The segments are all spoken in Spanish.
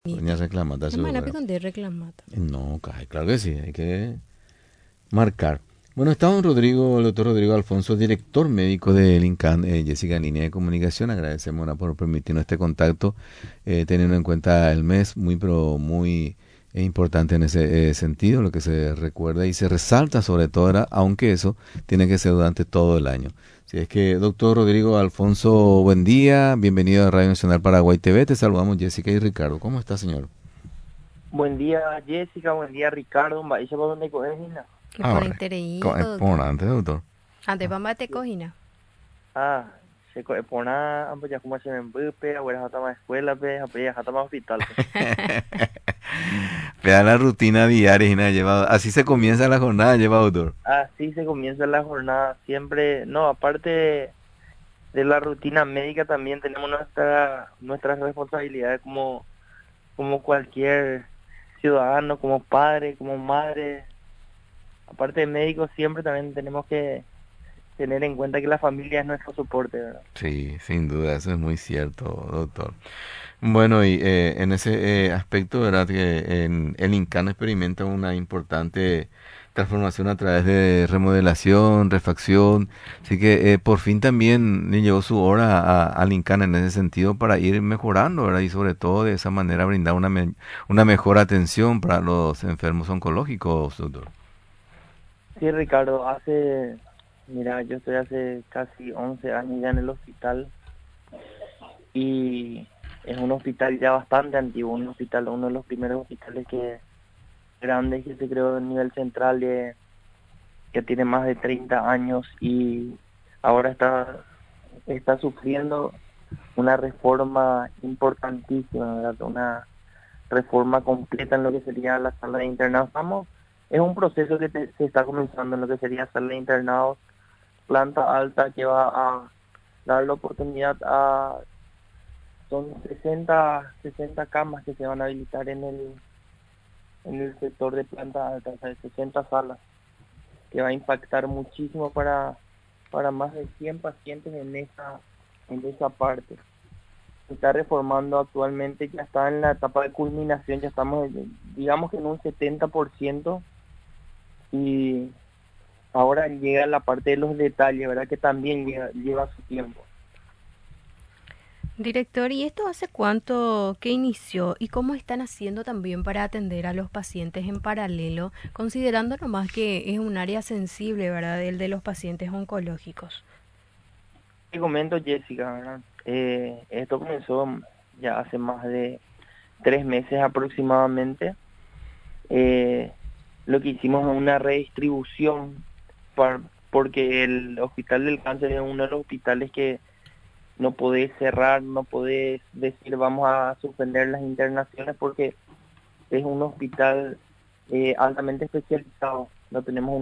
Doña Reclamata, Es más seguro. rápido de reclamata. No, cae, claro que sí, hay que marcar. Bueno, está don Rodrigo, el doctor Rodrigo Alfonso, director médico del INCAN, Jessica, en línea de comunicación. Agradecemos ahora por permitirnos este contacto, teniendo en cuenta el mes, muy, pero muy importante en ese sentido, lo que se recuerda y se resalta sobre todo, ahora, aunque eso tiene que ser durante todo el año. Si es que, doctor Rodrigo Alfonso, buen día, bienvenido a Radio Nacional Paraguay TV, te saludamos Jessica y Ricardo. ¿Cómo está, señor? Buen día, Jessica. Buen día, Ricardo. ¿Vais a por dónde coges, Nina? Y por Ahora, intereído, por doctor. antes, doctor. Ante pambate cojina. Ah, se coge por nada. Pues ya como se me embupe, ahora ya más escuela, pues, ya está más hospital, pues. Vea la rutina diaria y nada, lleva, así se comienza la jornada, lleva autor. Así se comienza la jornada. Siempre, no, aparte de la rutina médica, también tenemos nuestras responsabilidades como cualquier ciudadano, como padre, como madre. Aparte de médicos, siempre también tenemos que tener en cuenta que la familia es nuestro soporte, ¿verdad? Sí, sin duda, eso es muy cierto, doctor. Bueno, y en ese aspecto, ¿verdad? Que el INCAN experimenta una importante transformación a través de remodelación, refacción. Así que por fin también le llegó su hora al INCAN en ese sentido para ir mejorando, ¿verdad? Y sobre todo de esa manera brindar una mejor atención para los enfermos oncológicos, doctor. Sí, Ricardo, mira, yo estoy hace casi 11 años ya en el hospital y es un hospital ya bastante antiguo, un hospital, uno de los primeros hospitales grandes que se creó a nivel central, que tiene más de 30 años y ahora está sufriendo una reforma importantísima, ¿verdad? Una reforma completa en lo que sería la sala de internados. Es un proceso que se está comenzando en lo que sería sala de internados, planta alta que va a dar la oportunidad son 60 camas que se van a habilitar en el sector de planta alta, o sea, 60 salas, que va a impactar muchísimo para más de 100 pacientes en esa parte. Se está reformando actualmente, ya está en la etapa de culminación, ya estamos, digamos que en un 70%, y ahora llega la parte de los detalles, ¿verdad? Que también lleva su tiempo. Director, ¿y esto hace cuánto que inició y cómo están haciendo también para atender a los pacientes en paralelo, considerando nomás que es un área sensible, ¿verdad? El de los pacientes oncológicos. Te comento, Jessica, ¿verdad? Esto comenzó ya hace más de 3 meses aproximadamente. Eh, lo que hicimos es una redistribución porque el Hospital del Cáncer es uno de los hospitales que no podés cerrar, no podés decir vamos a suspender las internaciones porque es un hospital altamente especializado. No tenemos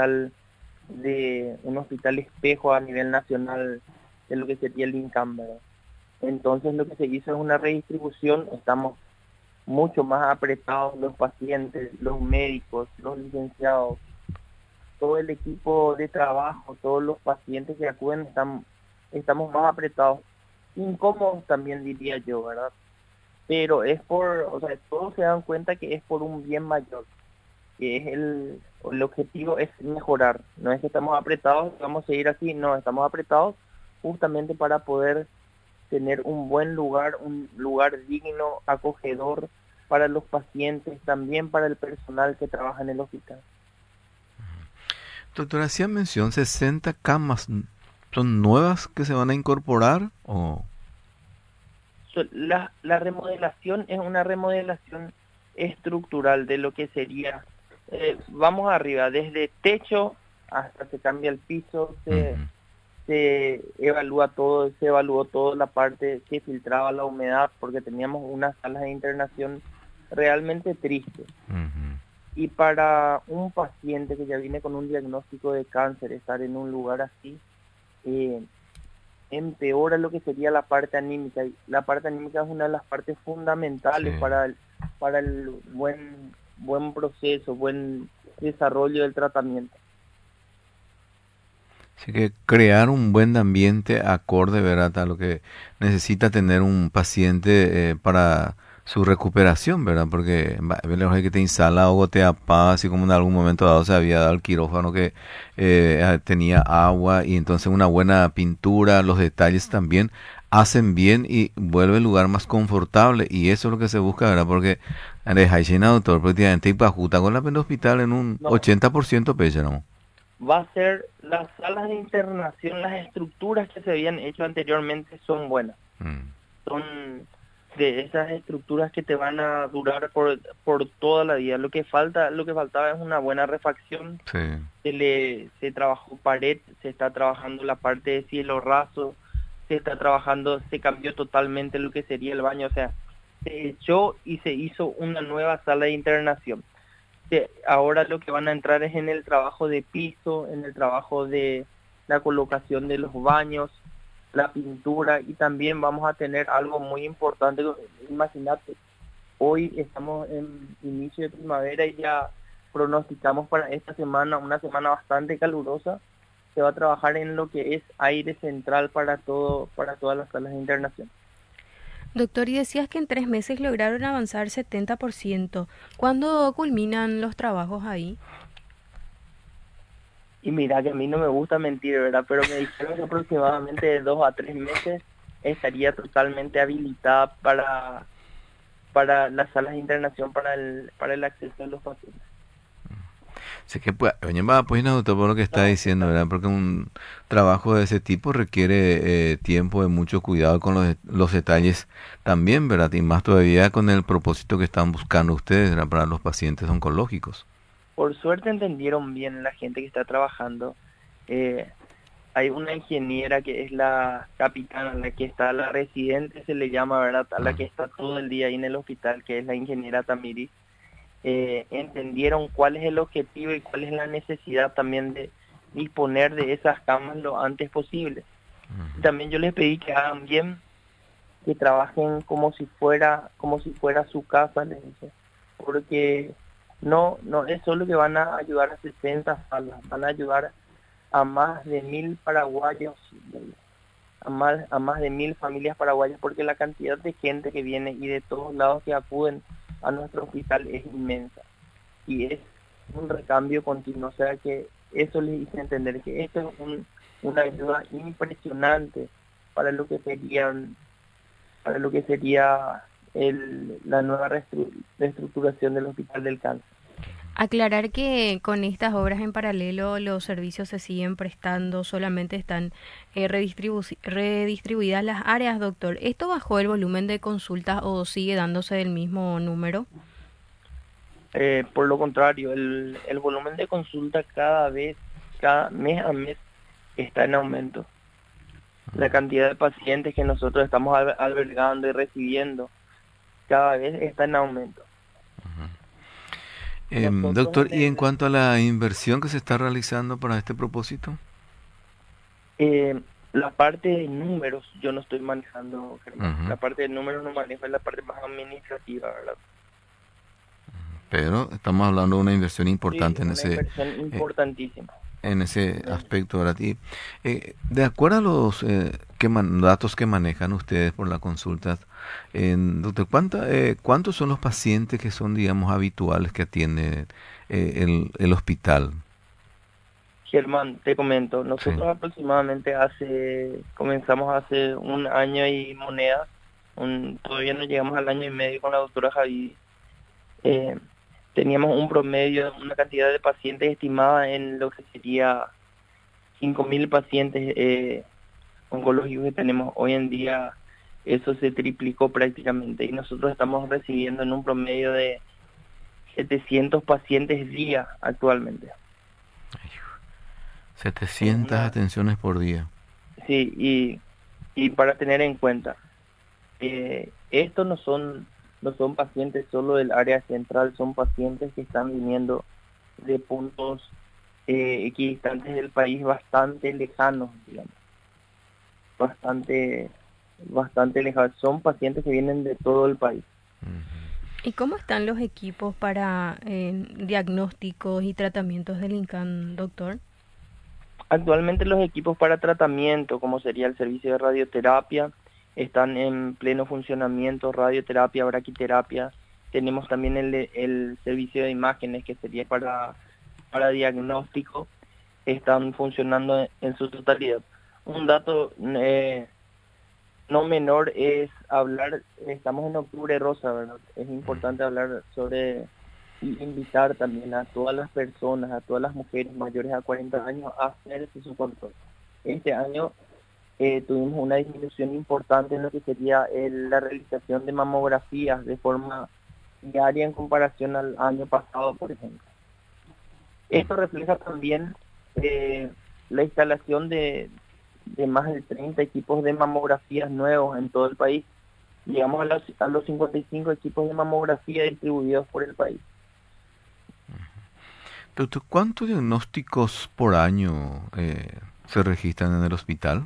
un hospital espejo a nivel nacional de lo que sería el INCAM, ¿verdad? Entonces lo que se hizo es una redistribución. Estamos mucho más apretados los pacientes, los médicos, los licenciados, todo el equipo de trabajo, todos los pacientes que acuden, estamos más apretados, incómodos también diría yo, ¿verdad? Pero o sea, todos se dan cuenta que es por un bien mayor, que es el objetivo es mejorar. No es que estamos apretados, vamos a seguir así, no, estamos apretados justamente para poder tener un lugar digno, acogedor para los pacientes, también para el personal que trabaja en el hospital. Doctor, hacía mención, 60 camas, ¿son nuevas que se van a incorporar? O La remodelación es una remodelación estructural de lo que sería, vamos arriba, desde techo hasta se cambia el piso, Ujú. se evaluó todo la parte que filtraba la humedad, porque teníamos unas salas de internación realmente tristes. Ujú. Y para un paciente que ya viene con un diagnóstico de cáncer, estar en un lugar así, eh, empeora lo que sería la parte anímica. Y la parte anímica es una de las partes Sí. fundamentales para el buen proceso, buen desarrollo del tratamiento. Así que crear un buen ambiente acorde, ¿verdad? A lo que necesita tener un paciente para su recuperación, ¿verdad? Porque es que te instala o gotea paz, así como en algún momento dado se había dado el quirófano que tenía agua y entonces una buena pintura, los detalles también hacen bien y vuelve el lugar más confortable y eso es lo que se busca, ¿verdad? Porque Jaishina, doctor, prácticamente y pajuta con la pena hospital en un No, 80% peso, ¿no? va a ser las salas de internación, las estructuras que se habían hecho anteriormente son buenas. Mm, Son de esas estructuras que te van a durar por toda la vida. Lo que faltaba es una buena refacción. sí. Se trabajó pared, se está trabajando la parte de cielo raso, se cambió totalmente lo que sería el baño, o sea, se echó y se hizo una nueva sala de internación. Ahora lo que van a entrar es en el trabajo de piso, en el trabajo de la colocación de los baños, la pintura, y también vamos a tener algo muy importante. Imagínate, hoy estamos en inicio de primavera y ya pronosticamos para esta semana, una semana bastante calurosa. Se va a trabajar en lo que es aire central para todas las salas de internación. Doctor, y decías que en 3 meses lograron avanzar 70%. ¿Cuándo culminan los trabajos ahí? Y mira que a mí no me gusta mentir, ¿verdad? Pero me dijeron que aproximadamente de 2 a 3 meses estaría totalmente habilitada para las salas de internación, para el acceso de los pacientes. Sé que pues, oye, va, pues no, todo lo que está No, diciendo, ¿verdad? Porque un trabajo de ese tipo requiere tiempo de mucho cuidado con los detalles también, ¿verdad? Y más todavía con el propósito que están buscando ustedes, ¿verdad? Para los pacientes oncológicos. por suerte entendieron bien la gente que está trabajando. Eh, Hay una ingeniera que es la capitana, la que está, la residente se le llama, ¿verdad? A la Mm, que está todo el día ahí en el hospital, que es la ingeniera Tamiri. Entendieron cuál es el objetivo y cuál es la necesidad también de disponer de esas camas lo antes posible. Y también yo les pedí que hagan bien, que trabajen como si fuera su casa, les dije, porque no es solo que van a ayudar a 60 salas, van a ayudar a más de 1.000 paraguayos, a más de 1.000 familias paraguayas, porque la cantidad de gente que viene y de todos lados que acuden a nuestro hospital es inmensa y es un recambio continuo. O sea que eso les hice entender que esto es una ayuda impresionante para lo que serían, para lo que sería la nueva reestructuración del Hospital del Cáncer. Aclarar que con estas obras en paralelo los servicios se siguen prestando, solamente están redistribuidas las áreas, doctor. ¿Esto bajó el volumen de consultas o sigue dándose el mismo número? Por lo contrario, el volumen de consulta cada mes a mes está en aumento. La cantidad de pacientes que nosotros estamos albergando y recibiendo cada vez está en aumento. Nosotros doctor, ¿y en cuanto a la inversión que se está realizando para este propósito? eh, la parte de números yo no estoy manejando, Germán. Ujú. La parte de números no manejo, es la parte más administrativa, ¿verdad? Pero estamos hablando de una inversión Sí, importante una inversión eh, importantísima. en ese aspecto, ¿verdad? Y de acuerdo a los datos que manejan ustedes por la consulta, doctor, ¿cuántos son los pacientes que son, digamos, habituales que atiende el hospital? Germán, te comento, Sí. nosotros aproximadamente comenzamos hace un año y moneda, todavía no llegamos al año y medio con la doctora Javi. eh, Teníamos un promedio, una cantidad de pacientes estimada en lo que sería 5.000 pacientes oncológicos que tenemos hoy en día. Eso se triplicó prácticamente y nosotros estamos recibiendo en un promedio de 700 pacientes día actualmente. Ay, Es 700 una, atenciones por día. sí, y para tener en cuenta, estos no son pacientes solo del área central, son pacientes que están viniendo de puntos equidistantes del país bastante lejanos, digamos, bastante, bastante lejanos. Son pacientes que vienen de todo el país. Ujú. ¿Y cómo están los equipos para diagnósticos y tratamientos del INCAN, doctor? Actualmente los equipos para tratamiento, como sería el servicio de radioterapia, están en pleno funcionamiento, radioterapia, braquiterapia. Tenemos también el servicio de imágenes, que sería para diagnóstico, están funcionando en su totalidad. Un dato no menor es hablar, estamos en octubre rosa, ¿verdad? Es importante hablar sobre y invitar también a todas las personas, a todas las mujeres mayores a 40 años a hacerse su control. Este año tuvimos una disminución importante en lo que sería la realización de mamografías de forma diaria en comparación al año pasado, por ejemplo. Esto refleja también la instalación de más de 30 equipos de mamografías nuevos en todo el país. Llegamos a los 55 equipos de mamografía distribuidos por el país. Doctor, ¿cuántos diagnósticos por año se registran en el hospital?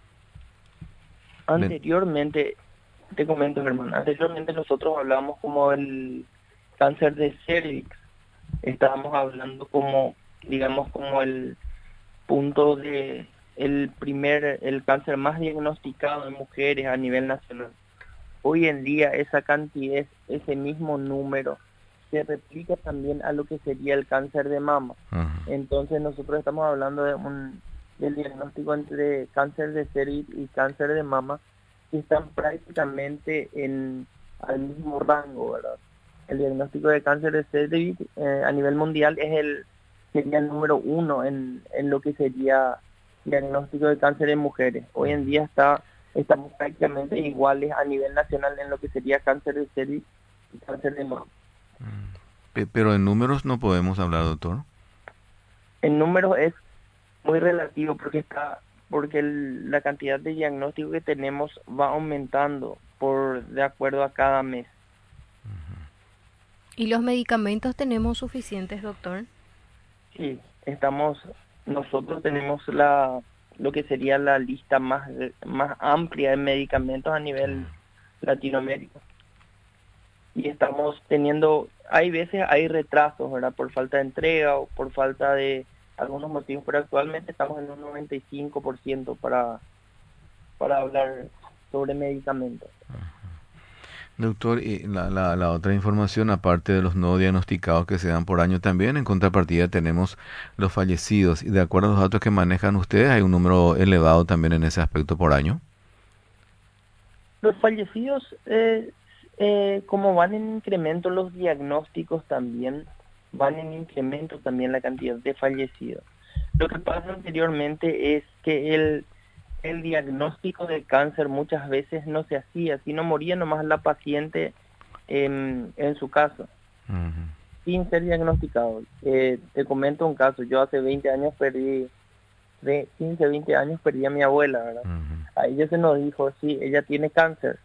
Anteriormente, te comento, Germán, anteriormente nosotros hablábamos como el cáncer de cervix. Estábamos hablando como, digamos, como el punto de el cáncer más diagnosticado en mujeres a nivel nacional. Hoy en día esa cantidad, ese mismo número, se replica también a lo que sería el cáncer de mama. Entonces nosotros estamos hablando del diagnóstico entre cáncer de cervix y cáncer de mama, que están prácticamente al mismo rango, ¿verdad? El diagnóstico de cáncer de cervix a nivel mundial sería el número 1 en lo que sería diagnóstico de cáncer en mujeres. Hoy en día estamos prácticamente iguales a nivel nacional en lo que sería cáncer de cervix y cáncer de mama. Pero en números no podemos hablar, doctor. En números es muy relativo porque la cantidad de diagnóstico que tenemos va aumentando de acuerdo a cada mes. ¿Y los medicamentos tenemos suficientes, doctor? Sí, nosotros tenemos lo que sería la lista más amplia de medicamentos a nivel Latinoamérica. Y estamos hay veces hay retrasos, ¿verdad? Por falta de entrega o por falta de algunos motivos, pero actualmente estamos en un 95% para hablar sobre medicamentos. Doctor, y la otra información, aparte de los no diagnosticados que se dan por año, también en contrapartida tenemos los fallecidos. Y de acuerdo a los datos que manejan ustedes, ¿hay un número elevado también en ese aspecto por año? Los fallecidos, como van en incremento los diagnósticos también, van en incremento también la cantidad de fallecidos. Lo que pasa anteriormente es que el diagnóstico del cáncer muchas veces no se hacía, sino moría nomás la paciente en su casa, sin ser diagnosticado. Te comento un caso, yo hace 20 años de 15, 20 años perdí a mi abuela, ¿verdad? A ella se nos dijo, sí, ella tiene cáncer.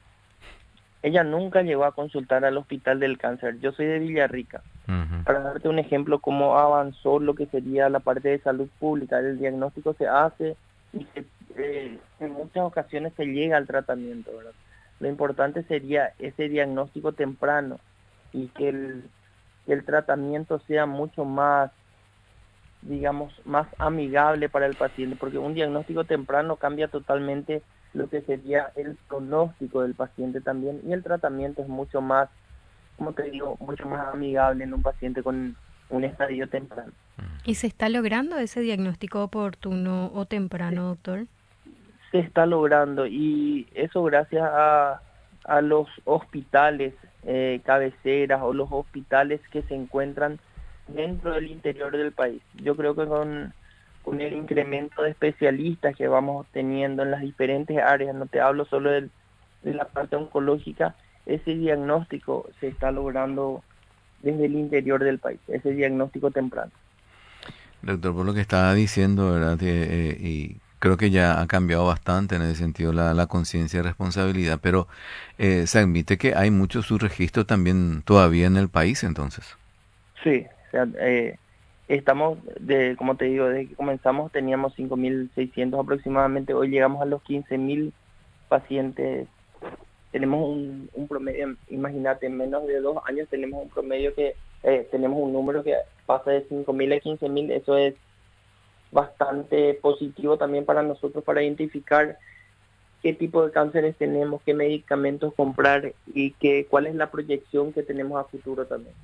Ella nunca llegó a consultar al hospital del cáncer. Yo soy de Villarrica. Para darte un ejemplo, cómo avanzó lo que sería la parte de salud pública. El diagnóstico se hace y en muchas ocasiones se llega al tratamiento, ¿verdad? Lo importante sería ese diagnóstico temprano y que el tratamiento sea mucho más, digamos, más amigable para el paciente, porque un diagnóstico temprano cambia totalmente lo que sería el pronóstico del paciente también, y el tratamiento es mucho más, como te digo, mucho más amigable en un paciente con un estadio temprano. ¿Y se está logrando ese diagnóstico oportuno o temprano, doctor? Se está logrando, y eso gracias a los hospitales cabeceras o los hospitales que se encuentran dentro del interior del país. Yo creo que con el incremento de especialistas que vamos teniendo en las diferentes áreas, no te hablo solo de la parte oncológica, ese diagnóstico se está logrando desde el interior del país, ese diagnóstico temprano. Doctor, por lo que estaba diciendo, ¿verdad? Y creo que ya ha cambiado bastante en ese sentido la conciencia y responsabilidad, pero se admite que hay mucho subregistro también todavía en el país, entonces. Sí, o sea, estamos, como te digo, desde que comenzamos teníamos 5.600 aproximadamente, hoy llegamos a los 15.000 pacientes. Tenemos un promedio, imagínate, en menos de 2 años tenemos un promedio tenemos un número que pasa de 5.000 a 15.000, eso es bastante positivo también para nosotros para identificar qué tipo de cánceres tenemos, qué medicamentos comprar y cuál es la proyección que tenemos a futuro también.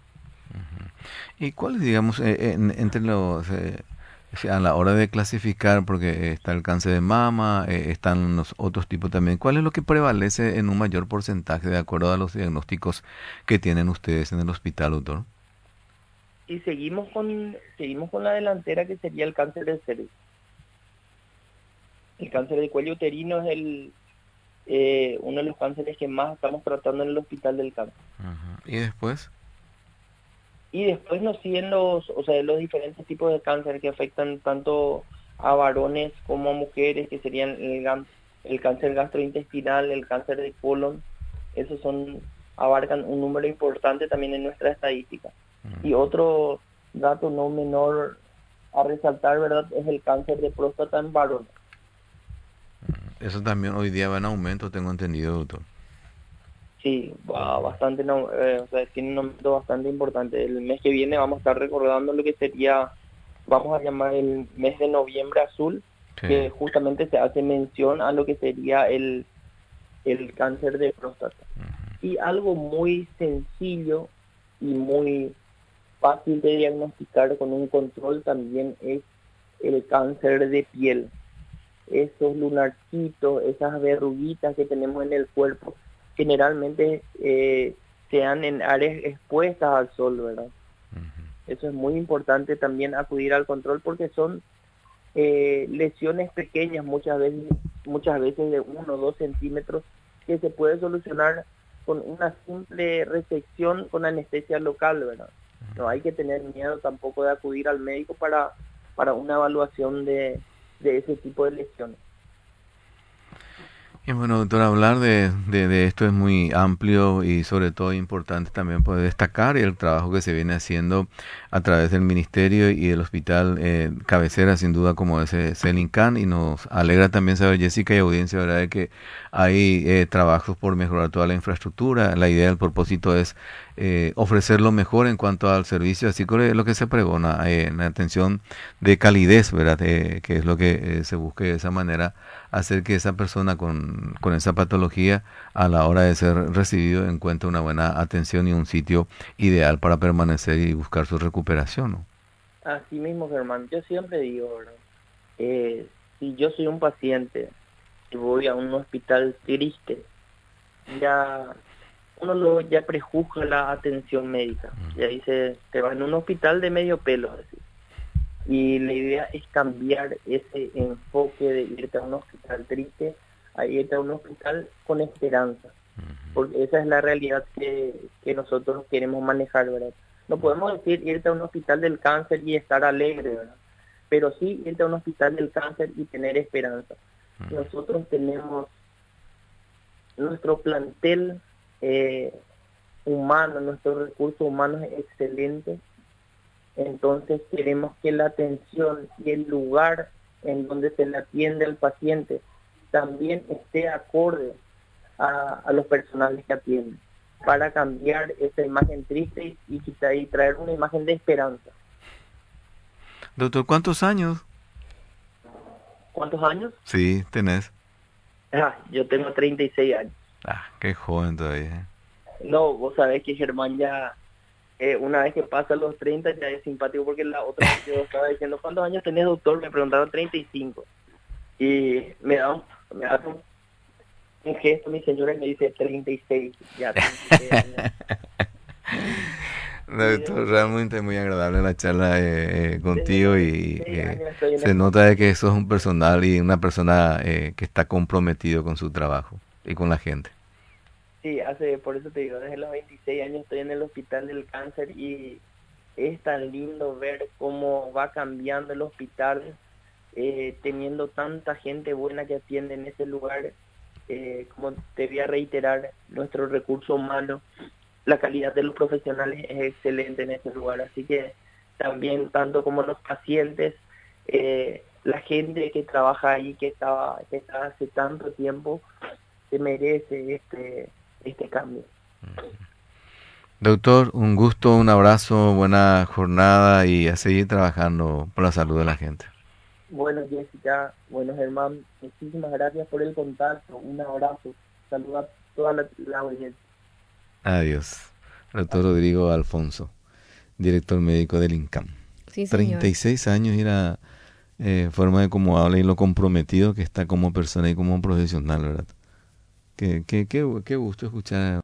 ¿Y cuáles, digamos, entre los, a la hora de clasificar, porque está el cáncer de mama, están los otros tipos también, cuál es lo que prevalece en un mayor porcentaje de acuerdo a los diagnósticos que tienen ustedes en el hospital, doctor? Y seguimos con la delantera, que sería el cáncer de cervix. El cáncer de cuello uterino es uno de los cánceres que más estamos tratando en el hospital del cáncer. Ajá. ¿Y después? Y después nos siguen los diferentes tipos de cáncer que afectan tanto a varones como a mujeres, que serían el cáncer gastrointestinal, el cáncer de colon. Esos abarcan un número importante también en nuestra estadística. Y otro dato no menor a resaltar, ¿verdad?, es el cáncer de próstata en varones. Eso también hoy día va en aumento, tengo entendido, doctor. Sí, va bastante, tiene un aumento bastante importante. El mes que viene vamos a estar recordando lo que sería, vamos a llamar el mes de noviembre azul, sí, que justamente se hace mención a lo que sería el cáncer de próstata. Y algo muy sencillo y muy fácil de diagnosticar con un control también es el cáncer de piel. Esos lunarcitos, esas verruguitas que tenemos en el cuerpo, generalmente se dan en áreas expuestas al sol, ¿verdad? Eso es muy importante también, acudir al control, porque son lesiones pequeñas, muchas veces de 1 o 2 centímetros, que se puede solucionar con una simple resección con anestesia local, ¿verdad? No hay que tener miedo tampoco de acudir al médico para una evaluación de ese tipo de lesiones. Y bueno, doctor, hablar de esto es muy amplio y sobre todo importante también poder destacar el trabajo que se viene haciendo a través del ministerio y del hospital cabecera, sin duda, como es Celincan, y nos alegra también saber, Jessica y audiencia, ¿verdad?, de que hay trabajos por mejorar toda la infraestructura. La idea, el propósito es ofrecer lo mejor en cuanto al servicio, así como lo que se pregona, en atención de calidez, ¿verdad?, que es lo que se busque de esa manera, hacer que esa persona con esa patología a la hora de ser recibido encuentre una buena atención y un sitio ideal para permanecer y buscar su recuperación, ¿no? Así mismo, Germán, yo siempre digo, ¿verdad?, si yo soy un paciente y voy a un hospital triste, ya uno ya prejuzga la atención médica, ya dice, te vas en un hospital de medio pelo, así. Y la idea es cambiar ese enfoque de irte a un hospital triste a irte a un hospital con esperanza, porque esa es la realidad que nosotros queremos manejar, ¿verdad? No podemos decir irte a un hospital del cáncer y estar alegre, ¿verdad?, pero sí irte a un hospital del cáncer y tener esperanza. Nosotros tenemos nuestro plantel humano, nuestro recurso humano es excelente. Entonces queremos que la atención y el lugar en donde se le atiende al paciente también esté acorde a los personales que atienden, para cambiar esa imagen triste y traer una imagen de esperanza. Doctor, ¿cuántos años? ¿Cuántos años? Sí, tenés. Yo tengo 36 años. Qué joven todavía. No, vos sabés que Germán ya... una vez que pasa los 30 ya es simpático, porque la otra vez yo estaba diciendo, ¿cuántos años tenés, doctor? Me preguntaron 35. Y me hace un gesto mi señora y me dice 36. Ya, 36 años. No, esto realmente muy agradable la charla contigo, y se nota de que sos un personal y una persona que está comprometido con su trabajo y con la gente. Sí, por eso te digo, desde los 26 años estoy en el hospital del cáncer y es tan lindo ver cómo va cambiando el hospital, teniendo tanta gente buena que atiende en ese lugar. Como te voy a reiterar, nuestro recurso humano, la calidad de los profesionales es excelente en ese lugar, así que también, tanto como los pacientes, la gente que trabaja ahí, que está hace tanto tiempo, se merece este cambio. Doctor, un gusto, un abrazo, buena jornada y a seguir trabajando por la salud de la gente. Bueno, Jessica, bueno, Germán, muchísimas gracias por el contacto. Un abrazo. Saluda a toda la audiencia. Adiós. Doctor Rodrigo Alfonso, director médico del INCAM. Sí, señor. 36 años y la forma de cómo habla y lo comprometido que está como persona y como profesional, ¿verdad? Qué gusto escuchar